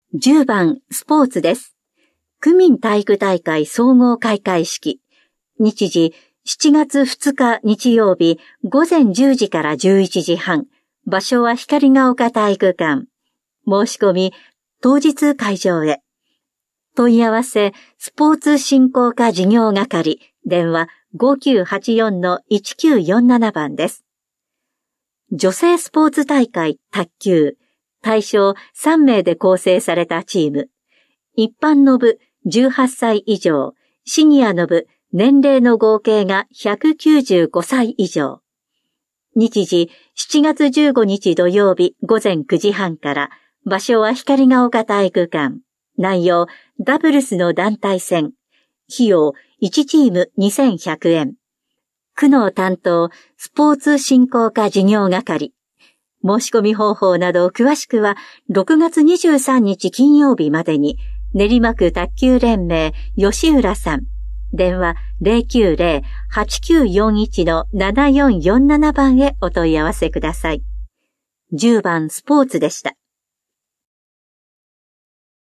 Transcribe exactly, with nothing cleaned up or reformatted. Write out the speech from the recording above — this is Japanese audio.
じゅうばんスポーツです。区民体育大会総合開会式。日時しちがつふつか日曜日ごぜんじゅうじからじゅういちじはん。場所は光が丘体育館。申し込み当日会場へ。問い合わせスポーツ振興課事業係。電話 ごきゅうはちよんのいちきゅうよんなな 番です。女性スポーツ大会卓球。対象さんめいで構成されたチーム。一般の部じゅうはっさい以上、シニアの部年齢の合計がひゃくきゅうじゅうごさい以上。日時しちがつじゅうごにち土曜日ごぜんくじはんから、場所は光が丘体育館。内容ダブルスの団体戦。費用いちチームにせんひゃくえん。区の担当スポーツ振興課事業係。申し込み方法など詳しくはろくがつにじゅうさんにち金曜日までに練馬区卓球連盟吉浦さん。電話 ゼロきゅうゼロ はちきゅうよんいちのななよんよんなな 番へお問い合わせください。じゅうばんスポーツでした。